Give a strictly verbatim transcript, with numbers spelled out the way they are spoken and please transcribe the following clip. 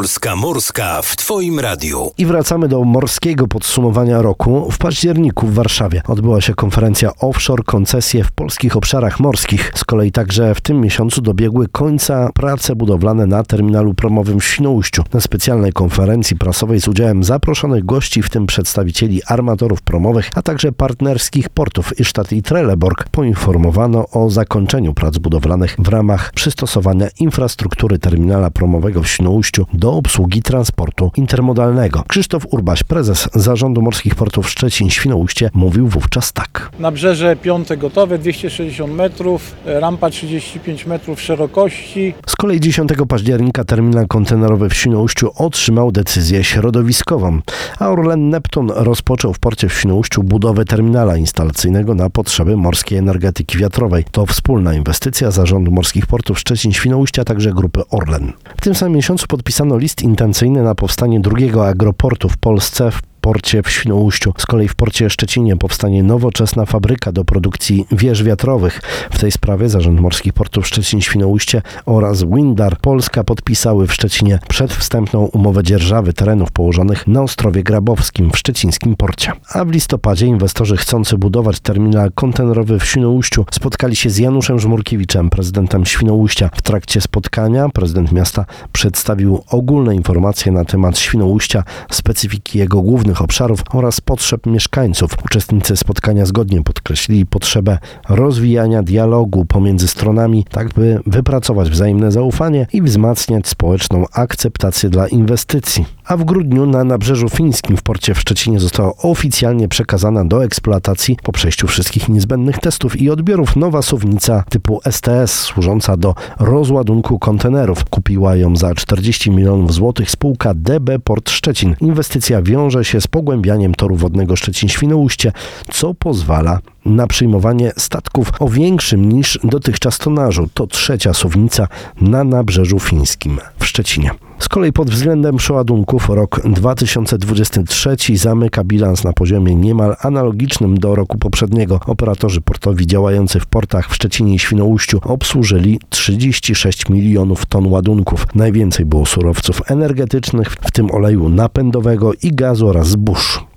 Polska Morska w Twoim radiu. I wracamy do morskiego podsumowania roku. W październiku w Warszawie odbyła się konferencja Offshore Koncesje w polskich obszarach morskich. Z kolei także w tym miesiącu dobiegły końca prace budowlane na terminalu promowym w Świnoujściu. Na specjalnej konferencji prasowej z udziałem zaproszonych gości, w tym przedstawicieli armatorów promowych, a także partnerskich portów Ystad i Trelleborg, poinformowano o zakończeniu prac budowlanych w ramach przystosowania infrastruktury terminala promowego w Świnoujściu do obsługi transportu intermodalnego. Krzysztof Urbaś, prezes Zarządu Morskich Portów Szczecin-Świnoujście, mówił wówczas tak. Nabrzeże piąte gotowe, dwieście sześćdziesiąt metrów, rampa trzydzieści pięć metrów szerokości. Z kolei dziesiątego października terminal kontenerowy w Świnoujściu otrzymał decyzję środowiskową, a Orlen Neptun rozpoczął w porcie w Świnoujściu budowę terminala instalacyjnego na potrzeby morskiej energetyki wiatrowej. To wspólna inwestycja Zarządu Morskich Portów Szczecin-Świnoujście, a także grupy Orlen. W tym samym miesiącu podpisano list intencyjny na powstanie drugiego agroportu w Polsce w porcie w Świnoujściu. Z kolei w porcie Szczecinie powstanie nowoczesna fabryka do produkcji wież wiatrowych. W tej sprawie Zarząd Morskich Portów Szczecin-Świnoujście oraz Windar Polska podpisały w Szczecinie przedwstępną umowę dzierżawy terenów położonych na Ostrowie Grabowskim w szczecińskim porcie. A w listopadzie inwestorzy chcący budować terminal kontenerowy w Świnoujściu spotkali się z Januszem Żmurkiewiczem, prezydentem Świnoujścia. W trakcie spotkania prezydent miasta przedstawił ogólne informacje na temat Świnoujścia, specyfiki jego głównych obszarów oraz potrzeb mieszkańców. Uczestnicy spotkania zgodnie podkreślili potrzebę rozwijania dialogu pomiędzy stronami, tak by wypracować wzajemne zaufanie i wzmacniać społeczną akceptację dla inwestycji. A w grudniu na Nabrzeżu Fińskim w porcie w Szczecinie została oficjalnie przekazana do eksploatacji po przejściu wszystkich niezbędnych testów i odbiorów nowa suwnica typu S T S służąca do rozładunku kontenerów. Kupiła ją za czterdzieści milionów złotych spółka D B Port Szczecin. Inwestycja wiąże się z pogłębianiem toru wodnego Szczecin-Świnoujście, co pozwala na przyjmowanie statków o większym niż dotychczas tonażu. To trzecia suwnica na Nabrzeżu Fińskim w Szczecinie. Z kolei pod względem przeładunków rok dwa tysiące dwudziesty trzeci zamyka bilans na poziomie niemal analogicznym do roku poprzedniego. Operatorzy portowi działający w portach w Szczecinie i Świnoujściu obsłużyli trzydzieści sześć milionów ton ładunków. Najwięcej było surowców energetycznych, w tym oleju napędowego i gazu oraz zbóż.